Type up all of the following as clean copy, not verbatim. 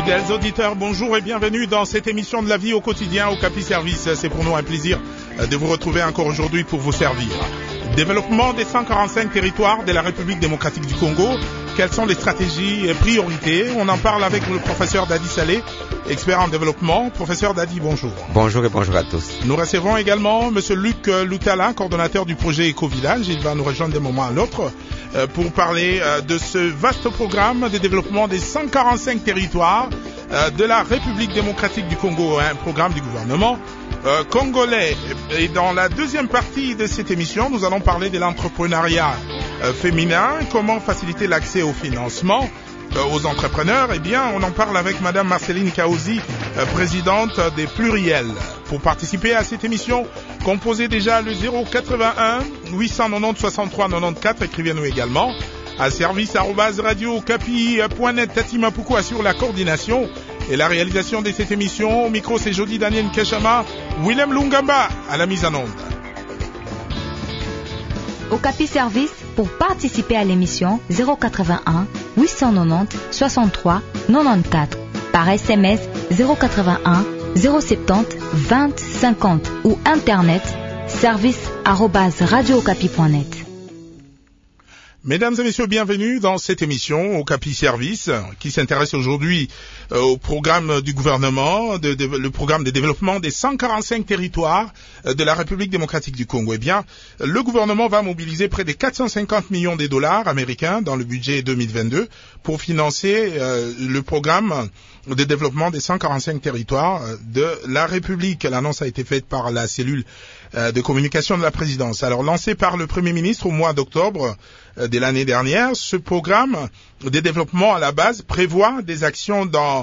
Fidèles auditeurs, bonjour et bienvenue dans cette émission de la vie au quotidien au Capi Service. C'est pour nous un plaisir de vous retrouver encore aujourd'hui pour vous servir. Développement des 145 territoires de la République démocratique du Congo. Quelles sont les stratégies et priorités? On en parle avec le professeur Dadi Saleh, expert en développement. Professeur Dadi, bonjour. Bonjour et bonjour à tous. Nous recevons également monsieur Luc Loutala, coordonnateur du projet Éco-Village. Il va nous rejoindre d'un moment à l'autre pour parler de ce vaste programme de développement des 145 territoires de la République démocratique du Congo, un programme du gouvernement congolais. Et dans la deuxième partie de cette émission, nous allons parler de l'entrepreneuriat féminin, comment faciliter l'accès au financement aux entrepreneurs. Eh bien, on en parle avec madame Marceline Kaouzi, présidente des Pluriels. Pour participer à cette émission, composez déjà le 081 890 63 94, écrivez-nous également à service@radio-capi.net. Tatima Poukou assure la coordination et la réalisation de cette émission. Au micro, c'est Jody Daniel Keshama, Willem Lungamba à la mise en onde. Au Capi Service, pour participer à l'émission 081 890 63 94. Par SMS 081 070 20 50 ou Internet service@radiocapi.net. Mesdames et messieurs, bienvenue dans cette émission au Capi Service qui s'intéresse aujourd'hui au programme du gouvernement, le programme de développement des 145 territoires de la République démocratique du Congo. Eh bien, le gouvernement va mobiliser près de 450 millions de dollars américains dans le budget 2022 pour financer le programme de développement des 145 territoires de la République. L'annonce a été faite par la cellule de communication de la présidence. Alors, lancé par le Premier ministre au mois d'octobre de l'année dernière, ce programme de développement à la base prévoit des actions dans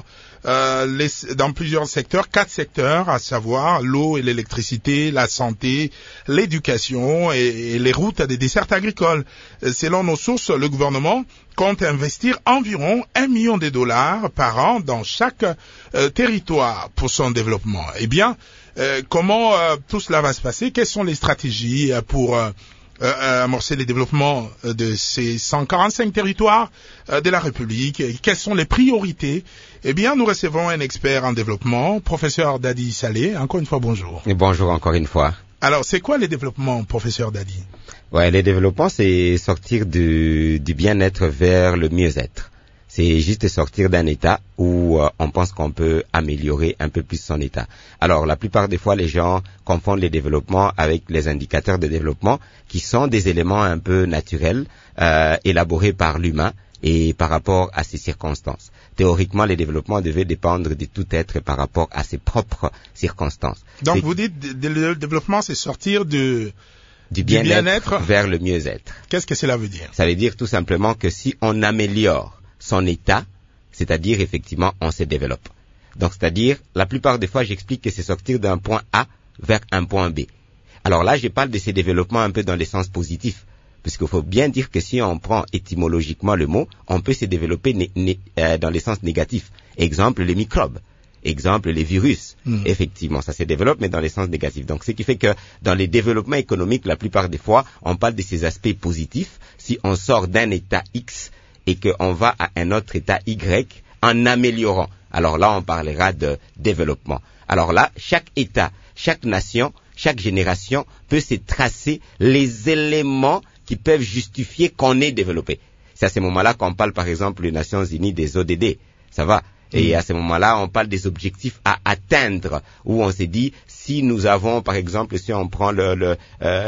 plusieurs secteurs, 4 secteurs, à savoir l'eau et l'électricité, la santé, l'éducation et les routes des dessertes agricoles. Selon nos sources, le gouvernement compte investir environ 1 million de dollars par an dans chaque territoire pour son développement. Eh bien, comment tout cela va se passer? Quelles sont les stratégies pour amorcer les développements de ces 145 territoires de la République? Quelles sont les priorités? Eh bien, nous recevons un expert en développement, professeur Dadi Saleh. Encore une fois, bonjour. Et bonjour encore une fois. Alors, c'est quoi les développements, professeur Dadi? Ouais, les développements, c'est sortir du bien-être vers le mieux-être. C'est juste sortir d'un état où on pense qu'on peut améliorer un peu plus son état. Alors, la plupart des fois, les gens confondent les développements avec les indicateurs de développement qui sont des éléments un peu naturels, élaborés par l'humain et par rapport à ses circonstances. Théoriquement, les développements devaient dépendre de tout être par rapport à ses propres circonstances. Donc, vous dites le développement, c'est sortir du bien-être vers le mieux-être. Qu'est-ce que cela veut dire? Ça veut dire tout simplement que si on améliore son état, c'est-à-dire effectivement on se développe. Donc c'est-à-dire, la plupart des fois j'explique que c'est sortir d'un point A vers un point B. Alors là je parle de ces développements un peu dans le sens positif, puisqu'il faut bien dire que si on prend étymologiquement le mot, on peut se développer dans le sens négatif. Exemple, les microbes. Exemple, les virus. Effectivement, ça se développe, mais dans le sens négatif. Donc, ce qui fait que dans les développements économiques, la plupart des fois, on parle de ces aspects positifs. Si on sort d'un état X et qu'on va à un autre état Y en améliorant, alors là, on parlera de développement. Alors là, chaque état, chaque nation, chaque génération peut se tracer les éléments qui peuvent justifier qu'on est développé. C'est à ce moment-là qu'on parle, par exemple, les Nations Unies des ODD. Ça va? Et à ce moment-là, on parle des objectifs à atteindre, où on s'est dit, si nous avons, par exemple, si on prend le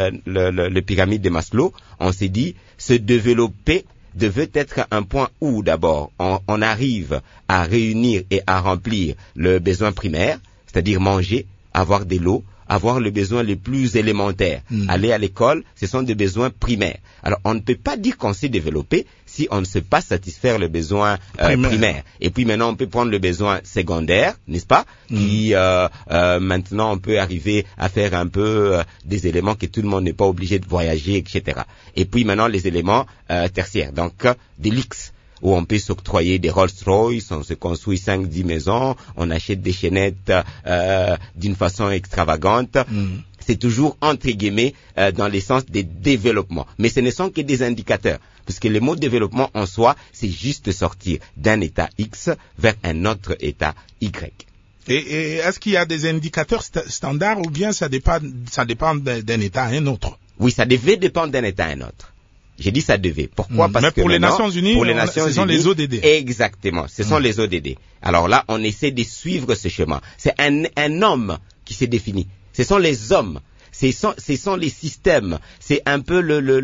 pyramide de Maslow, on s'est dit, se développer devait être un point où, d'abord, on arrive à réunir et à remplir le besoin primaire, c'est-à-dire manger, avoir de l'eau, avoir le besoin les plus élémentaires. Aller à l'école, ce sont des besoins primaires. Alors, on ne peut pas dire qu'on s'est développé si on ne sait pas satisfaire le besoin primaire. Et puis maintenant, on peut prendre le besoin secondaire, n'est-ce pas? Qui maintenant, on peut arriver à faire un peu des éléments que tout le monde n'est pas obligé de voyager, etc. Et puis maintenant, les éléments tertiaires, donc de l'X. où on peut s'octroyer des Rolls-Royce, on se construit 5-10 maisons, on achète des chaînettes d'une façon extravagante. C'est toujours entre guillemets dans le sens des développements. Mais ce ne sont que des indicateurs. Parce que le mot développement en soi, c'est juste sortir d'un état X vers un autre état Y. Et est-ce qu'il y a des indicateurs standards ou bien ça dépend d'un état à un autre? Oui, ça devait dépendre d'un état à un autre. J'ai dit ça devait. Pourquoi? Parce mais que pour les Nations Unies, ce sont les ODD. Exactement, ce sont les ODD. Alors là, on essaie de suivre ce chemin. C'est un homme qui s'est défini. Ce sont les hommes. Ce sont les systèmes. C'est un peu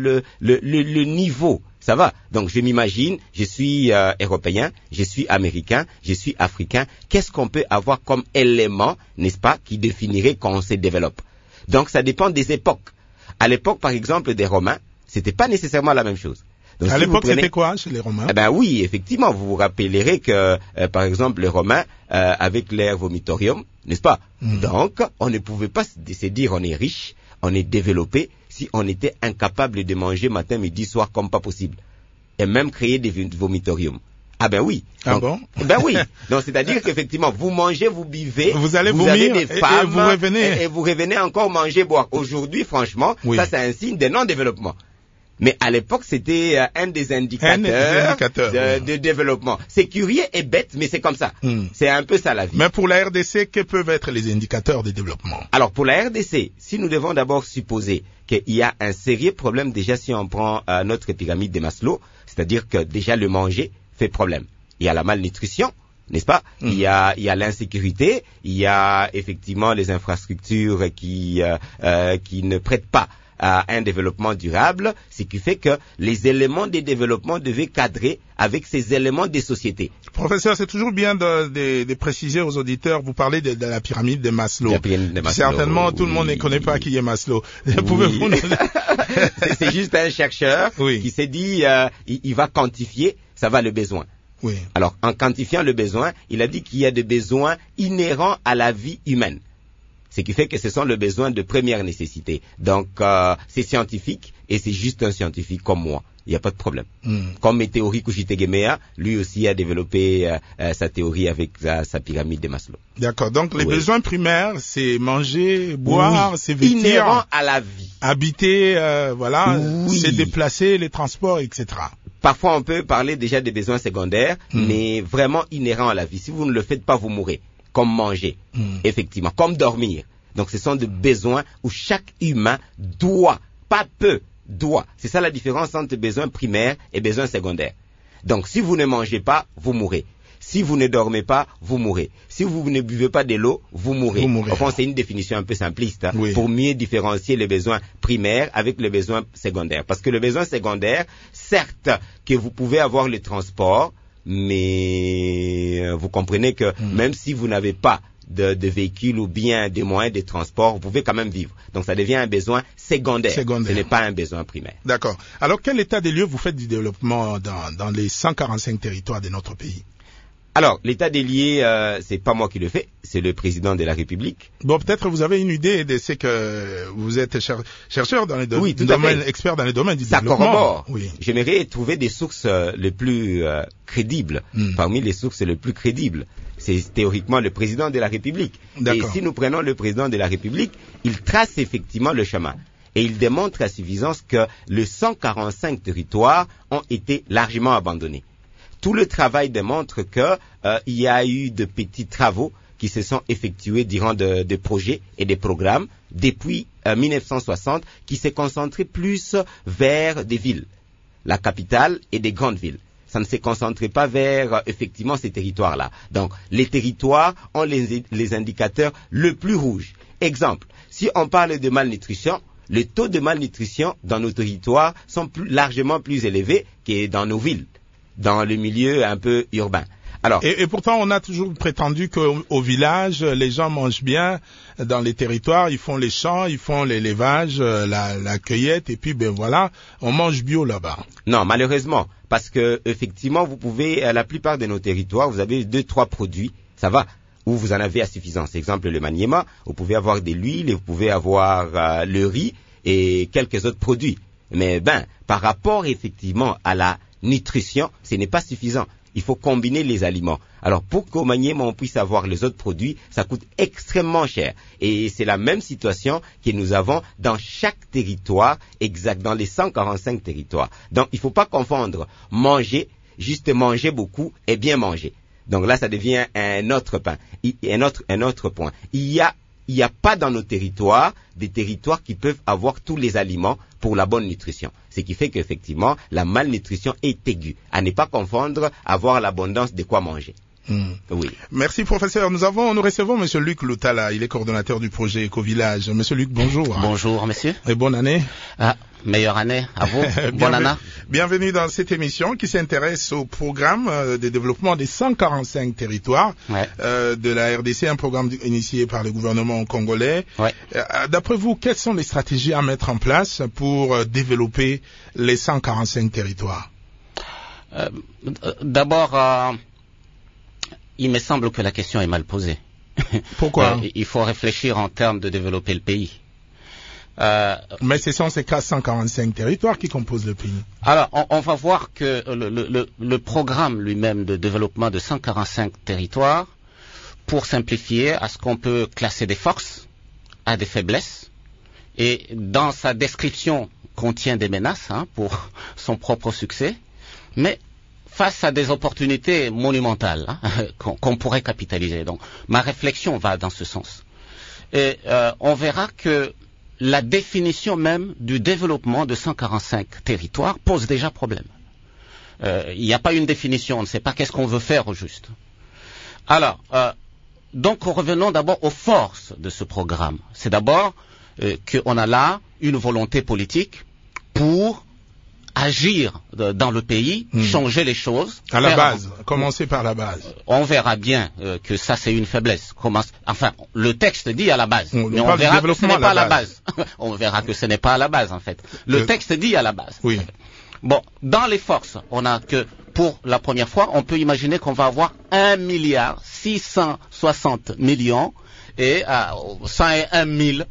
le niveau. Ça va? Donc je m'imagine, je suis européen, je suis américain, je suis africain. Qu'est-ce qu'on peut avoir comme élément, n'est-ce pas, qui définirait quand on se développe? Donc ça dépend des époques. À l'époque, par exemple, des Romains, c'était pas nécessairement la même chose. Donc, à l'époque, c'était quoi chez les Romains? Eh ben oui, effectivement, vous vous rappellerez que, par exemple, les Romains, avec leur vomitorium, n'est-ce pas? Donc, on ne pouvait pas se dire on est riche, on est développé, si on était incapable de manger matin, midi, soir comme pas possible. Et même créer des vomitoriums. Ah ben oui. Donc, ah bon? Ben oui. Donc c'est-à-dire qu'effectivement, vous mangez, vous buvez, vous allez vous avez des femmes, et vous revenez encore manger, boire. Aujourd'hui, franchement, ça c'est un signe de non-développement. Mais à l'époque, c'était un des indicateurs de développement. C'est curieux et bête, mais c'est comme ça. C'est un peu ça la vie. Mais pour la RDC, que peuvent être les indicateurs de développement? Alors pour la RDC, si nous devons d'abord supposer qu'il y a un sérieux problème déjà si on prend notre pyramide de Maslow, c'est-à-dire que déjà le manger fait problème. Il y a la malnutrition, n'est-ce pas? Il y a l'insécurité, il y a effectivement les infrastructures qui ne prêtent pas à un développement durable, ce qui fait que les éléments de développement devaient cadrer avec ces éléments des sociétés. Professeur, c'est toujours bien de préciser aux auditeurs, vous parlez de la pyramide de Maslow. La pyramide de Maslow. Certainement, tout le monde ne connaît pas qui est Maslow. Pouvez-vous nous... C'est juste un chercheur qui s'est dit, il va quantifier, ça va le besoin. Oui. Alors, en quantifiant le besoin, il a dit qu'il y a des besoins inhérents à la vie humaine. Ce qui fait que ce sont les besoins de première nécessité. Donc, c'est scientifique et c'est juste un scientifique comme moi. Il n'y a pas de problème. Comme Meteori Kuchitegemea, lui aussi a développé sa théorie avec sa pyramide de Maslow. D'accord. Donc, les besoins primaires, c'est manger, boire, c'est vêtir. Inhérent à la vie. Habiter, se déplacer, les transports, etc. Parfois, on peut parler déjà des besoins secondaires, mais vraiment inhérents à la vie. Si vous ne le faites pas, vous mourrez. Comme manger, effectivement, comme dormir. Donc ce sont des besoins où chaque humain doit, pas peu, doit. C'est ça la différence entre besoins primaires et besoins secondaires. Donc si vous ne mangez pas, vous mourrez. Si vous ne dormez pas, vous mourrez. Si vous ne buvez pas de l'eau, vous mourrez. Enfin, c'est une définition un peu simpliste pour mieux différencier les besoins primaires avec les besoins secondaires. Parce que le besoin secondaire, certes que vous pouvez avoir le transport, mais vous comprenez que même si vous n'avez pas de véhicule ou bien des moyens de transport, vous pouvez quand même vivre. Donc ça devient un besoin secondaire. Ce n'est pas un besoin primaire. D'accord. Alors quel état des lieux vous faites du développement dans les 145 territoires de notre pays? Alors, l'état des lieux, c'est pas moi qui le fais, c'est le président de la République. Bon, peut-être vous avez une idée de ce que vous êtes chercheur dans les domaines, expert dans les domaines du développement. Ça corrobore. Oui. J'aimerais trouver des sources les plus crédibles. Parmi les sources les plus crédibles, c'est théoriquement le président de la République. Et si nous prenons le président de la République, il trace effectivement le chemin. Et il démontre à suffisance que les 145 territoires ont été largement abandonnés. Tout le travail démontre que il y a eu de petits travaux qui se sont effectués durant des projets et des programmes depuis 1960 qui s'est concentré plus vers des villes, la capitale et des grandes villes. Ça ne s'est concentré pas vers effectivement ces territoires-là. Donc les territoires ont les indicateurs le plus rouges. Exemple, si on parle de malnutrition, les taux de malnutrition dans nos territoires sont largement plus élevés que dans nos villes, dans le milieu un peu urbain. Alors, et pourtant, on a toujours prétendu qu'au village, les gens mangent bien dans les territoires, ils font les champs, ils font l'élévage, la cueillette, et puis ben voilà, on mange bio là-bas. Non, malheureusement, parce que effectivement, vous pouvez, à la plupart de nos territoires, vous avez 2-3 produits, ça va, où vous en avez à suffisance. Exemple, le maniema, vous pouvez avoir de l'huile, et vous pouvez avoir le riz et quelques autres produits. Mais par rapport effectivement à la nutrition, ce n'est pas suffisant. Il faut combiner les aliments. Alors, pour qu'au Maniema, on puisse avoir les autres produits, ça coûte extrêmement cher. Et c'est la même situation que nous avons dans chaque territoire, exact, dans les 145 territoires. Donc, il ne faut pas confondre manger, juste manger beaucoup et bien manger. Donc là, ça devient un autre point. Un autre point. Il y a pas dans nos territoires des territoires qui peuvent avoir tous les aliments pour la bonne nutrition. Ce qui fait qu'effectivement, la malnutrition est aiguë. À ne pas confondre, avoir l'abondance de quoi manger. Oui. Merci, professeur. Nous recevons monsieur Luc Loutala. Il est coordonnateur du projet Éco-Village. Monsieur Luc, bonjour. Bonjour, monsieur. Et bonne année. Meilleure année à vous. Bonne année. Bienvenue dans cette émission qui s'intéresse au programme de développement des 145 territoires de la RDC, un programme initié par le gouvernement congolais. Ouais. D'après vous, quelles sont les stratégies à mettre en place pour développer les 145 territoires? D'abord, il me semble que la question est mal posée. Pourquoi? Il faut réfléchir en termes de développer le pays. Mais ce sont ces 145 territoires qui composent le pays. Alors, on va voir que le programme lui-même de développement de 145 territoires, pour simplifier, à ce qu'on peut classer des forces, à des faiblesses, et dans sa description contient des menaces pour son propre succès, mais face à des opportunités monumentales qu'on pourrait capitaliser. Donc, ma réflexion va dans ce sens. Et on verra que la définition même du développement de 145 territoires pose déjà problème. Il n'y a pas une définition, on ne sait pas qu'est-ce qu'on veut faire au juste. Alors, donc revenons d'abord aux forces de ce programme. C'est d'abord qu'on a là une volonté politique pour agir dans le pays, changer les choses. À la base, commencer par la base. On verra bien que ça c'est une faiblesse. Enfin, le texte dit à la base, mais on verra que ce n'est pas à la base. On verra que ce n'est pas à la base en fait. Le texte dit à la base. Oui. Bon, dans les forces, on a que pour la première fois, on peut imaginer qu'on va avoir 1,660 milliard et 101 000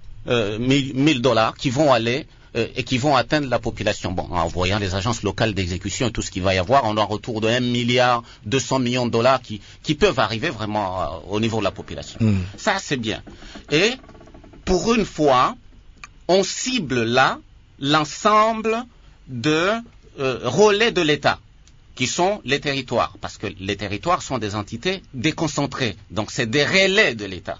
$, qui vont aller et qui vont atteindre la population. Bon, en voyant les agences locales d'exécution et tout ce qu'il va y avoir, on a un retour de 1,2 milliard qui peuvent arriver vraiment au niveau de la population. Ça, c'est bien. Et pour une fois, on cible là l'ensemble de relais de l'État, qui sont les territoires, parce que les territoires sont des entités déconcentrées, donc c'est des relais de l'État.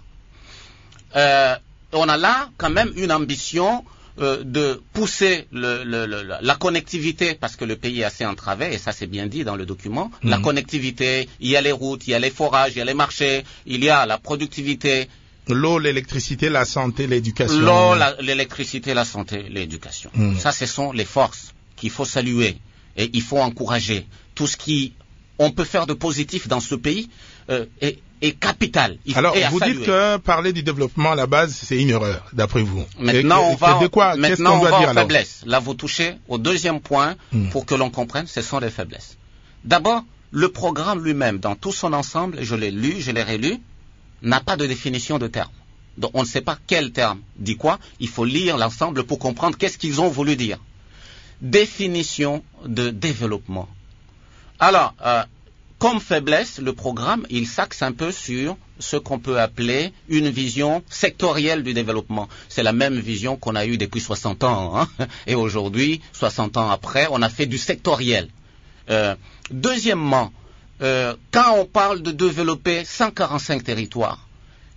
On a là quand même une ambition de pousser la connectivité, parce que le pays est assez entravé, et ça c'est bien dit dans le document. La connectivité, il y a les routes, il y a les forages, il y a les marchés, il y a la productivité. L'eau, l'électricité, la santé, l'éducation. L'eau, l'électricité, la santé, l'éducation. Ça, ce sont les forces qu'il faut saluer et il faut encourager. Tout ce on peut faire de positif dans ce pays est capital. Alors, vous dites que parler du développement à la base, c'est une erreur, d'après vous. Maintenant, on va en faiblesse. Là, vous touchez au deuxième point pour que l'on comprenne, ce sont les faiblesses. D'abord, le programme lui-même, dans tout son ensemble, je l'ai lu, je l'ai relu, n'a pas de définition de terme. Donc, on ne sait pas quel terme dit quoi. Il faut lire l'ensemble pour comprendre qu'est-ce qu'ils ont voulu dire. Définition de développement. Alors, comme faiblesse, le programme, il s'axe un peu sur ce qu'on peut appeler une vision sectorielle du développement. C'est la même vision qu'on a eue depuis 60 ans. Et aujourd'hui, 60 ans après, on a fait du sectoriel. Deuxièmement, quand on parle de développer 145 territoires,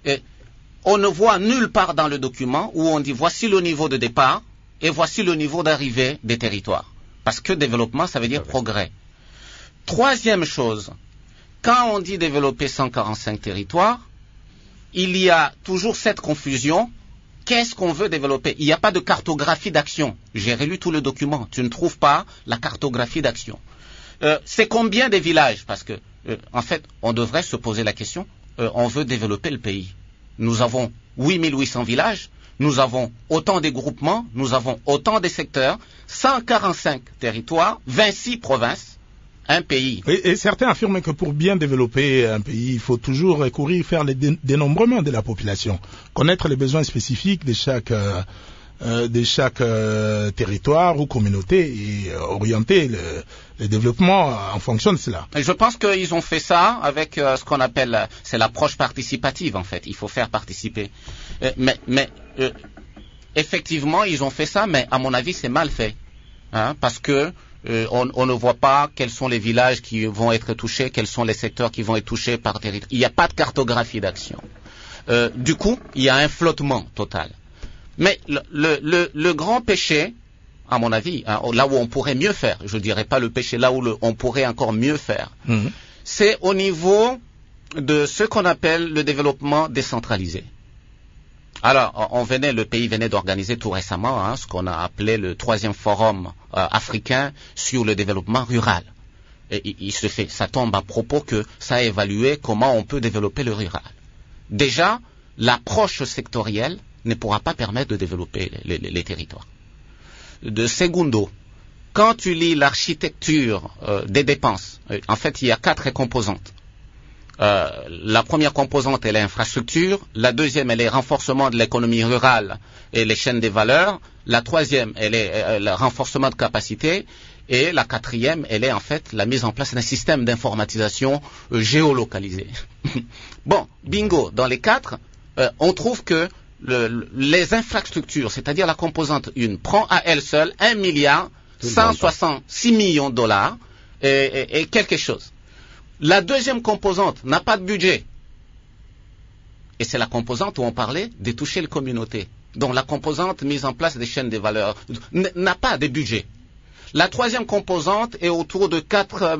on ne voit nulle part dans le document où on dit voici le niveau de départ et voici le niveau d'arrivée des territoires. Parce que développement, ça veut dire progrès. Troisième chose, quand on dit développer 145 territoires, il y a toujours cette confusion. Qu'est-ce qu'on veut développer? Il n'y a pas de cartographie d'action. J'ai relu tout le document. Tu ne trouves pas la cartographie d'action. C'est combien des villages? Parce que, en fait, on devrait se poser la question. On veut développer le pays. Nous avons 8800 villages. Nous avons autant des groupements. Nous avons autant des secteurs. 145 territoires, 26 provinces. Un pays. Et certains affirment que pour bien développer un pays, il faut toujours faire le dénombrement de la population, connaître les besoins spécifiques de chaque territoire ou communauté et orienter le développement en fonction de cela. Et je pense qu'ils ont fait ça avec ce qu'on appelle, c'est l'approche participative en fait. Il faut faire participer. Mais effectivement, ils ont fait ça, mais à mon avis, c'est mal fait, parce que on ne voit pas quels sont les villages qui vont être touchés, quels sont les secteurs qui vont être touchés par territoire. Il n'y a pas de cartographie d'action. Du coup, il y a un flottement total. Mais le grand péché, à mon avis, là où on pourrait mieux faire, je dirais pas le péché, là où on pourrait encore mieux faire, c'est au niveau de ce qu'on appelle le développement décentralisé. Alors, le pays venait d'organiser tout récemment ce qu'on a appelé le 3e forum africain sur le développement rural. Et ça tombe à propos que ça a évalué comment on peut développer le rural. Déjà, l'approche sectorielle ne pourra pas permettre de développer les territoires. De secondo, quand tu lis l'architecture des dépenses, en fait, il y a 4 composantes. La première composante, elle est infrastructure. La deuxième, elle est renforcement de l'économie rurale et les chaînes des valeurs. La troisième, elle est le renforcement de capacité. Et la quatrième, elle est en fait la mise en place d'un système d'informatisation géolocalisé. Bon, bingo, dans les 4, on trouve que les infrastructures, c'est-à-dire la composante 1, prend à elle seule 1,166 milliard de dollars et quelque chose. La deuxième composante n'a pas de budget. Et c'est la composante où on parlait de toucher les communautés. Donc la composante mise en place des chaînes de valeur n'a pas de budget. La troisième composante est autour de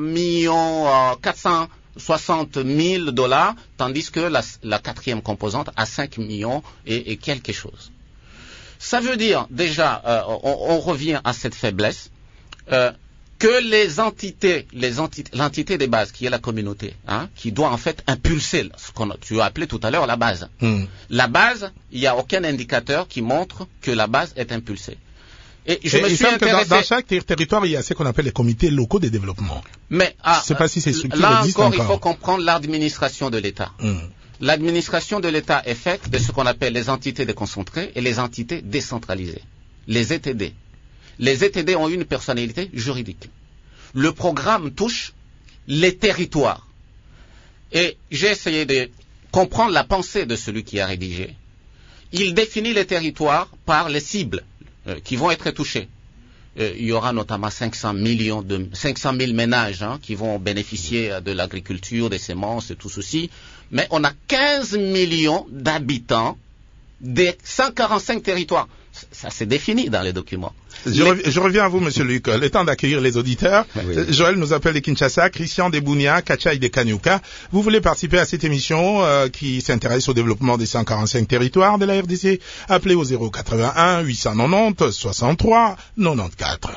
460 000 dollars, tandis que la quatrième composante a 5 millions et quelque chose. Ça veut dire, déjà, on revient à cette faiblesse, que l'entité des bases, qui est la communauté, qui doit en fait impulser ce que tu as appelé tout à l'heure la base. La base, il n'y a aucun indicateur qui montre que la base est impulsée. Et je me suis intéressé... Dans chaque territoire, il y a ce qu'on appelle les comités locaux de développement. Mais je ne sais pas si ces structures là existent encore. Il faut comprendre l'administration de l'État. L'administration de l'État est faite de ce qu'on appelle les entités déconcentrées et les entités décentralisées, les ETD. Les ETD ont une personnalité juridique. Le programme touche les territoires. Et j'ai essayé de comprendre la pensée de celui qui a rédigé. Il définit les territoires par les cibles qui vont être touchés. Il y aura notamment 500 000 ménages qui vont bénéficier de l'agriculture, des semences et tout ceci. Mais on a 15 millions d'habitants des 145 territoires. Ça c'est défini dans les documents. Je reviens à vous, Monsieur Luc. Le temps d'accueillir les auditeurs. Oui. Joël nous appelle de Kinshasa, Christian de Bounia, Kachai de Kanyuka. Vous voulez participer à cette émission qui s'intéresse au développement des 145 territoires de la RDC? Appelez au 081 890 63 94.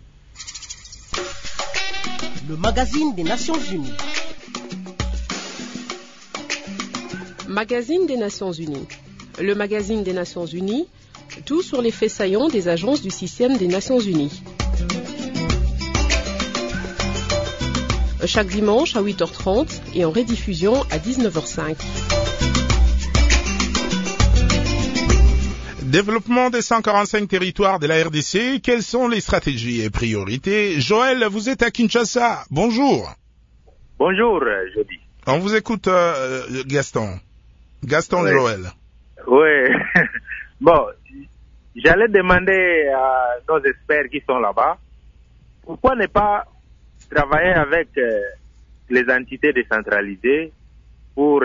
Le magazine des Nations Unies. Magazine des Nations Unies. Le magazine des Nations Unies, tout sur les faits saillants des agences du système des Nations Unies. Chaque dimanche à 8h30 et en rediffusion à 19h05. Développement des 145 territoires de la RDC, quelles sont les stratégies et priorités? Joël, vous êtes à Kinshasa. Bonjour. Bonjour, Jody. On vous écoute, Gaston. Gaston oui. Joël. Oui. Bon, j'allais demander à nos experts qui sont là-bas, pourquoi ne pas travailler avec les entités décentralisées pour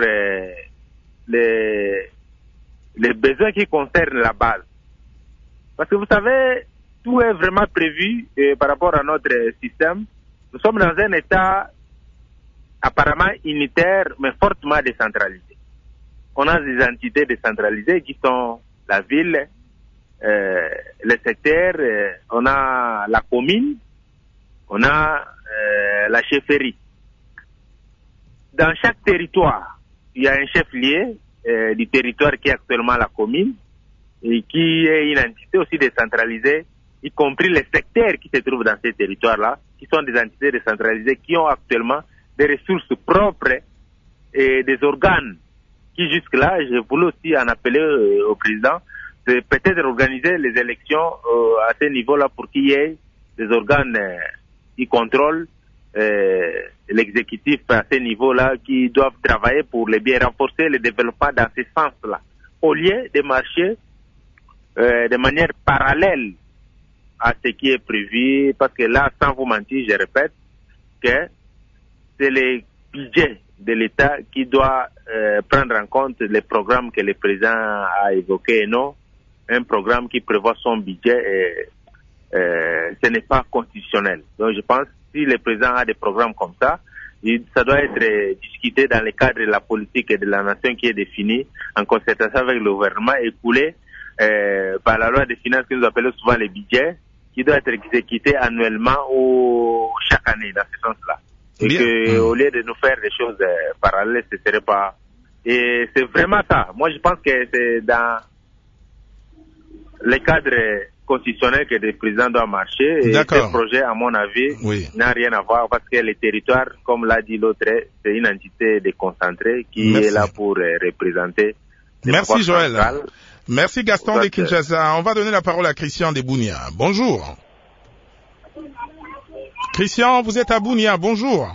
les besoins qui concernent la base. Parce que vous savez, tout est vraiment prévu par rapport à notre système. Nous sommes dans un état apparemment unitaire, mais fortement décentralisé. On a des entités décentralisées qui sont la ville, les secteurs, on a la commune, on a la chefferie. Dans chaque territoire, il y a un chef lié du territoire qui est actuellement la commune et qui est une entité aussi décentralisée, y compris les secteurs qui se trouvent dans ces territoires-là, qui sont des entités décentralisées qui ont actuellement des ressources propres et des organes qui jusque-là, je voulais aussi en appeler au président, de peut-être organiser les élections à ce niveau-là pour qu'il y ait des organes ils contrôlent l'exécutif à ce niveau-là, qui doivent travailler pour les bien renforcer le développement dans ce sens-là, au lieu de marcher de manière parallèle à ce qui est prévu, parce que là, sans vous mentir, je répète, que c'est le budget de l'État qui doit prendre en compte les programmes que le président a évoqués, et non un programme qui prévoit son budget, et ce n'est pas constitutionnel. Donc je pense que si le président a des programmes comme ça, ça doit être discuté dans le cadre de la politique et de la nation qui est définie en concertation avec le gouvernement, et coulé par la loi des finances que nous appelons souvent les budgets, qui doit être exécuté annuellement ou chaque année dans ce sens-là. Et que, au lieu de nous faire des choses parallèles, ce serait pas. Et c'est vraiment ça. Moi, je pense que c'est dans le cadre constitutionnel que le président doit marcher. Et ce projet, à mon avis, n'a rien à voir, parce que les territoires, comme l'a dit l'autre, c'est une entité déconcentrée qui est là pour représenter. Merci Joël. Merci Gaston de Kinshasa. On va donner la parole à Christian de Bunia. Bonjour. Christian, vous êtes à Bunia. Bonjour.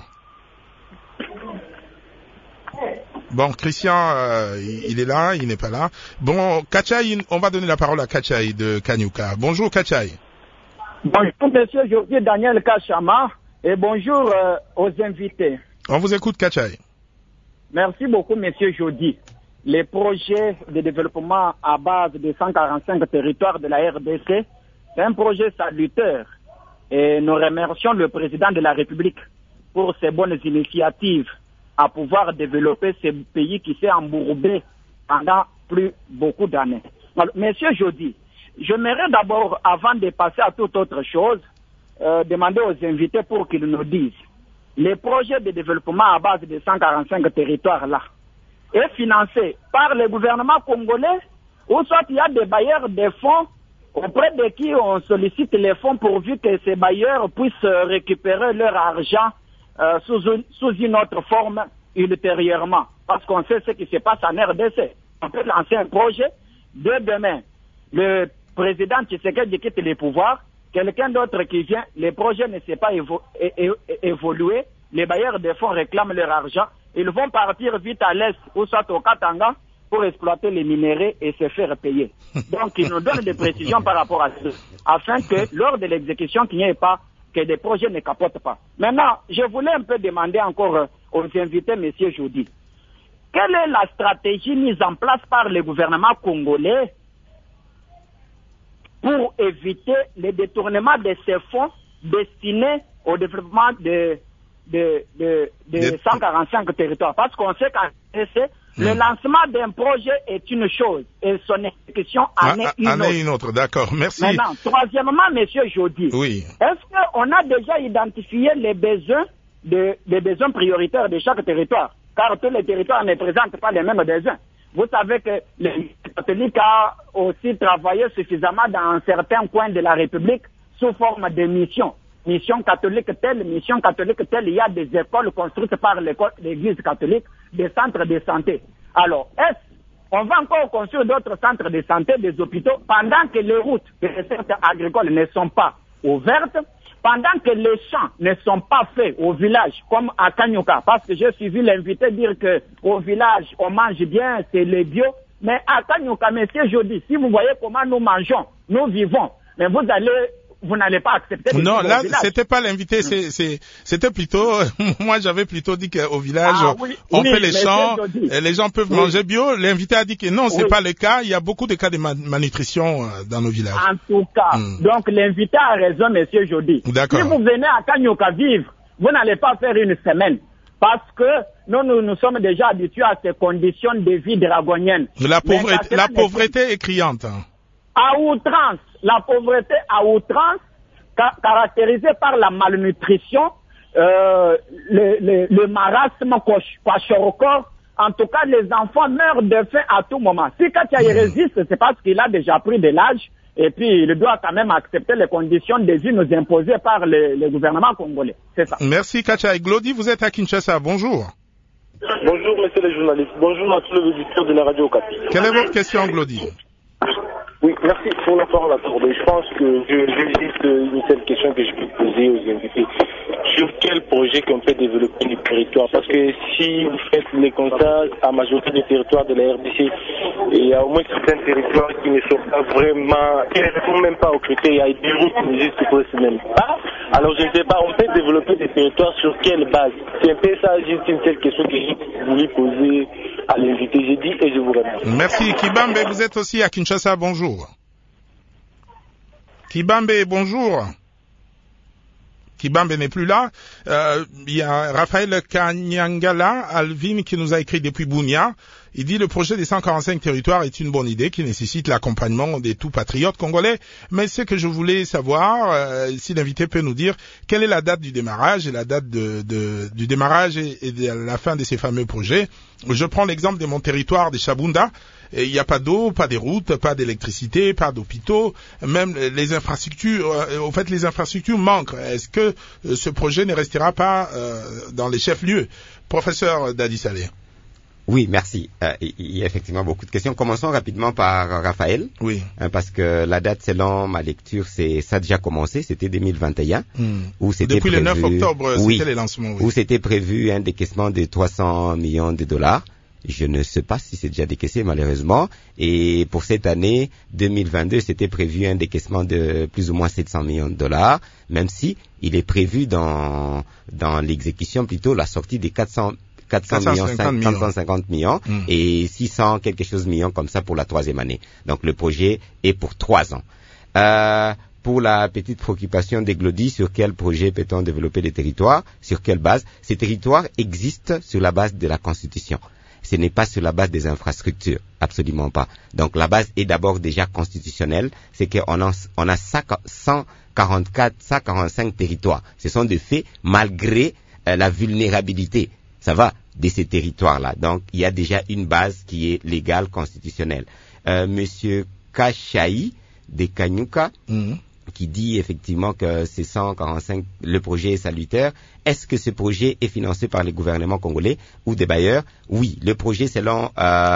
Bon, Christian, il est là, il n'est pas là. Bon, Kachai, on va donner la parole à Kachai de Kanyuka. Bonjour Kachai. Bonjour monsieur, je suis Daniel Kachama et bonjour aux invités. On vous écoute Kachai. Merci beaucoup monsieur Jody. Les projets de développement à base de 145 territoires de la RDC, c'est un projet salutaire. Et nous remercions le président de la République pour ses bonnes initiatives à pouvoir développer ce pays qui s'est embourbé pendant beaucoup d'années. Monsieur Jody, j'aimerais d'abord, avant de passer à toute autre chose, demander aux invités pour qu'ils nous disent les projets de développement à base de 145 territoires là est financé par le gouvernement congolais, ou soit il y a des bailleurs de fonds auprès de qui on sollicite les fonds pourvu que ces bailleurs puissent récupérer leur argent sous une autre forme ultérieurement. Parce qu'on sait ce qui se passe en RDC. On peut lancer un projet, dès demain, le président Tshisekedi quitte les pouvoirs, quelqu'un d'autre qui vient, le projet ne s'est pas évolué, les bailleurs de fonds réclament leur argent, ils vont partir vite à l'est ou soit au Katanga pour exploiter les minéraux et se faire payer. Donc, ils nous donnent des précisions par rapport à ça, afin que lors de l'exécution, qu'il n'y ait pas, que des projets ne capotent pas. Maintenant, je voulais un peu demander encore aux invités, monsieur Jody, quelle est la stratégie mise en place par le gouvernement congolais pour éviter le détournement de ces fonds destinés au développement de 145 territoires? Parce qu'on sait qu'en RDC, le lancement d'un projet est une chose et son exécution en est une autre. D'accord, merci. Maintenant, troisièmement, monsieur Jody, est-ce qu'on a déjà identifié les besoins, les besoins prioritaires de chaque territoire? Car tous les territoires ne présentent pas les mêmes besoins. Vous savez que le catholique a aussi travaillé suffisamment dans certains coins de la République sous forme de missions. Mission catholique telle, il y a des écoles construites par l'église catholique, des centres de santé. Alors, on va encore construire d'autres centres de santé, des hôpitaux, pendant que les routes des recherches agricoles ne sont pas ouvertes, pendant que les champs ne sont pas faits au village, comme à Kanyuka, parce que j'ai suivi l'invité dire que au village, on mange bien, c'est les bio, mais à Kanyuka, monsieur Jody, si vous voyez comment nous mangeons, nous vivons, mais vous n'allez pas accepter. Non, là, c'était pas l'invité, c'était plutôt, moi j'avais plutôt dit qu'au village, on fait les champs, et les gens peuvent manger bio. L'invité a dit que non, c'est pas le cas. Il y a beaucoup de cas de malnutrition dans nos villages. En tout cas, donc l'invité a raison, monsieur Jody. D'accord. Si vous venez à Kanyuka vivre, vous n'allez pas faire une semaine. Parce que nous sommes déjà habitués à ces conditions de vie dragoniennes. La pauvreté est criante. À outrance, la pauvreté à outrance, caractérisée par la malnutrition, le marasme kwashiorkor. En tout cas, les enfants meurent de faim à tout moment. Si Katia y résiste, c'est parce qu'il a déjà pris de l'âge et puis il doit quand même accepter les conditions de vie nous imposées par le gouvernement congolais. C'est ça. Merci Katia. Glody, vous êtes à Kinshasa. Bonjour. Bonjour, messieurs les journalistes. Bonjour à tous les auditeurs de la radio Okapi. Quelle est votre question, Glody? Oui, merci pour la parole accordée. Je pense que j'ai juste une seule question que je peux poser aux invités. Sur quel projet qu'on peut développer les territoires? Parce que si vous faites les constats, à la majorité des territoires de la RDC, il y a au moins certains territoires qui ne sont pas vraiment, qui ne répondent même pas aux critères. Il y a des routes qui n'existent même pas. Alors je ne sais pas, on peut développer des territoires sur quelle base? C'est un peu ça, juste une seule question que je voulais poser à l'invité. J'ai dit et je vous remercie. Merci. Kibambe, vous êtes aussi à Kinshasa, bonjour. Kibambe, bonjour. Kibambe n'est plus là. Il y a Raphaël Kanyangala, Alvin, qui nous a écrit depuis Bunia. Il dit le projet des 145 territoires est une bonne idée qui nécessite l'accompagnement des tout patriotes congolais. Mais ce que je voulais savoir, si l'invité peut nous dire quelle est la date du démarrage et la date du démarrage et de la fin de ces fameux projets. Je prends l'exemple de mon territoire de Chabunda. Et il n'y a pas d'eau, pas de routes, pas d'électricité, pas d'hôpitaux, même les infrastructures. En fait, les infrastructures manquent. Est-ce que ce projet ne restera pas dans les chefs-lieux? Professeur Dadi Saleh. Oui, merci. Il y a effectivement beaucoup de questions. Commençons rapidement par Raphaël. Oui. Parce que la date, selon ma lecture, ça a déjà commencé. C'était 2021. Où c'était depuis prévu, le 9 octobre, c'était les lancements. Oui. Où c'était prévu un décaissement de 300 millions de dollars. Je ne sais pas si c'est déjà décaissé, malheureusement. Et pour cette année 2022, c'était prévu un décaissement de plus ou moins 700 millions de dollars, même si il est prévu dans l'exécution plutôt la sortie des 450 millions et 600 quelque chose millions comme ça pour la troisième année. Donc le projet est pour 3 ans. Pour la petite préoccupation d'Eglodi, sur quel projet peut-on développer des territoires? Sur quelle base? Ces territoires existent sur la base de la Constitution. Ce n'est pas sur la base des infrastructures, absolument pas. Donc la base est d'abord déjà constitutionnelle, c'est qu'on a 145 territoires. Ce sont des faits malgré la vulnérabilité, ça va, de ces territoires-là. Donc il y a déjà une base qui est légale, constitutionnelle. Monsieur Kachaï de Kanyuka, qui dit effectivement que c'est 145, le projet est salutaire. Est-ce que ce projet est financé par le gouvernement congolais ou des bailleurs? Oui, le projet, selon